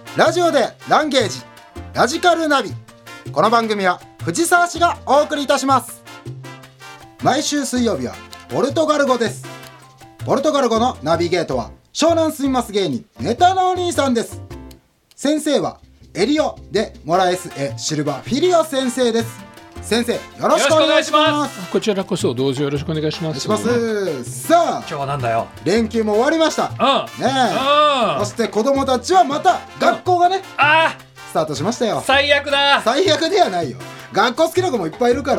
ラジオでランゲージラジカルナビ。この番組は藤沢市がお送りいたします。毎週水曜日はポルトガル語です。ポルトガル語のナビゲートは湘南住みます芸人ネタのお兄さんです。先生はエリオ・デ・モラエス・エ・シルバ・フィリオ先生です。先生、よろしくお願いします。 こちらこそどうぞよろしくお願いします。 さあ、 今日はなんだよ。 連休も終わりました。ねえ、そして子供たちはまた学校がね、スタートしましたよ。 最悪だ。 最悪ではないよ。学校好きな子もいっぱいいるから。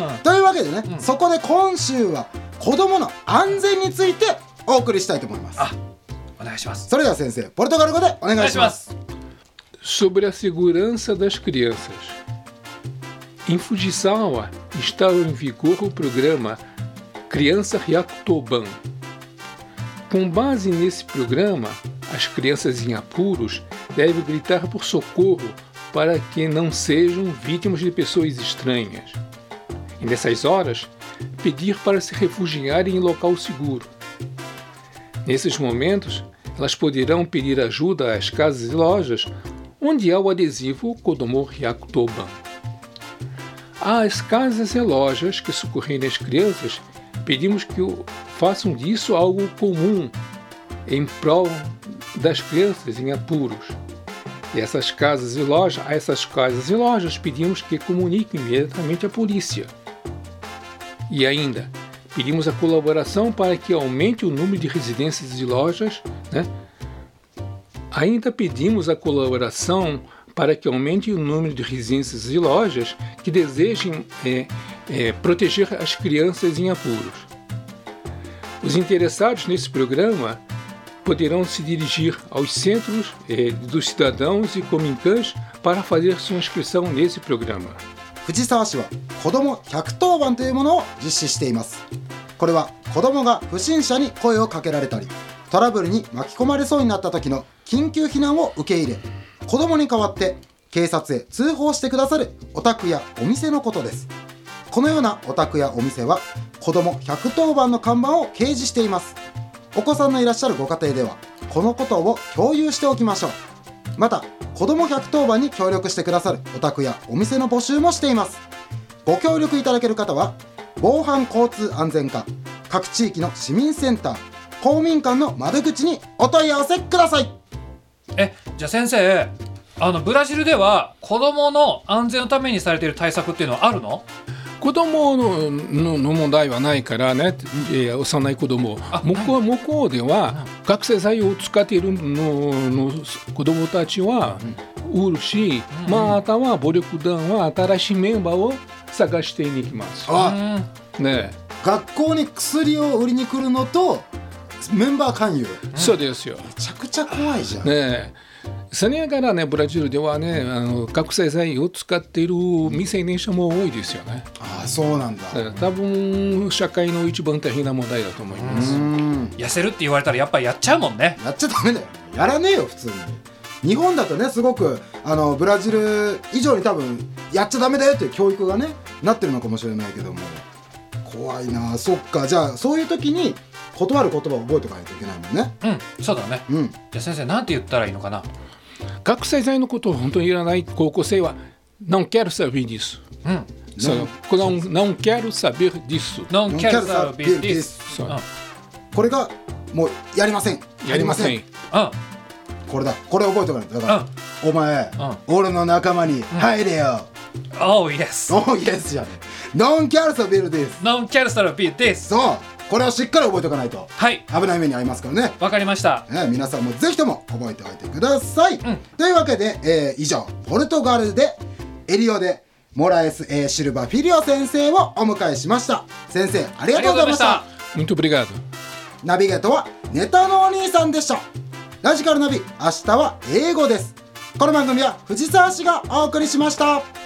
というわけでね、そこで今週は子供の安全についてお送りしたいと思います。 お願いします。 それでは先生、ポルトガル語でお願いします。 Sobre a segurança das crianças.Em Fujisawa estava em vigor o programa Criança Hyakutoban. Com base nesse programa, as crianças em apuros devem gritar por socorro para que não sejam vítimas de pessoas estranhas. E nessas horas, pedir para se refugiarem em local seguro. Nesses momentos, elas poderão pedir ajuda às casas e lojas onde há o adesivo Kodomo Hyakutoban.Às casas e lojas que socorrerem as crianças, pedimos que façam disso algo comum em prol das crianças em apuros. E a essas casas e lojas pedimos que comuniquem imediatamente à polícia. E ainda, pedimos a colaboração para que aumente o número de residências e lojas, Ainda pedimos a colaboração para que aumente o número de residências e lojas que desejem proteger as crianças em apuros. Os interessados nesse programa poderão se dirigir aos centros dos cidadãos e comunicants para fazer sua inscrição nesse programa. 藤沢市は子ども110番というものを実施しています。これは子どもが不審者に声をかけられたり、トラブルに巻き込まれそうになった時の緊急避難を受け入れ、子供に代わって警察へ通報してくださるお宅やお店のことです。このようなお宅やお店は子供110番の看板を掲示しています。お子さんのいらっしゃるご家庭ではこのことを共有しておきましょう。また子供110番に協力してくださるお宅やお店の募集もしています。ご協力いただける方は防犯交通安全課、各地域の市民センター、公民館の窓口にお問い合わせください。 じゃあ先生、ブラジルでは子供の安全のためにされている対策っていうのはあるの？ 子供の問題はないからね、幼い子供、向こうでは覚醒剤を使っているの子供たちは売るし、または暴力団は新しいメンバーを探してに行きます。 学校に薬を売りに来るのとメンバー勧誘、 そうですよ。 めちゃくちゃ怖いじゃん。 それからね、ブラジルではね、覚醒剤を使っている未成年者も多いですよね。 そうなんだ。 多分社会の一番大変な問題だと思います。 痩せるって言われたらやっぱりやっちゃうもんね。 やっちゃダメだよ。やらねえよ普通に。日本だとね、すごくブラジル以上に多分やっちゃダメだよっていう教育がねなってるのかもしれないけども、怖いな。そっか。じゃあそういう時に断る言葉を覚えておかないといけないもんね。 そうだね。じゃあ先生、なんて言ったらいいのかな。 覚醒剤のことを本当にいらない高校生は não quero saber disso。não quero saber disso。 não quero saber disso。 これがもうやりません。やりません。これだ。これ覚えておかないと。だからお前、俺の仲間に入れよ。 Oh yes。 Oh yes じゃね。non quero saber disso。non quero saber disso。 そう。これをしっかり覚えておかないと、危ない目に遭いますからね。 わかりました。 皆さんもぜひとも覚えておいてください。というわけで、以上ポルトガルでエリオでモラエス・シルバ・フィリオ先生をお迎えしました。先生、ありがとうございました。 Muito obrigado。 ナビゲートはネタのお兄さんでした。ラジカルナビ、明日は英語です。この番組は藤沢市がお送りしました。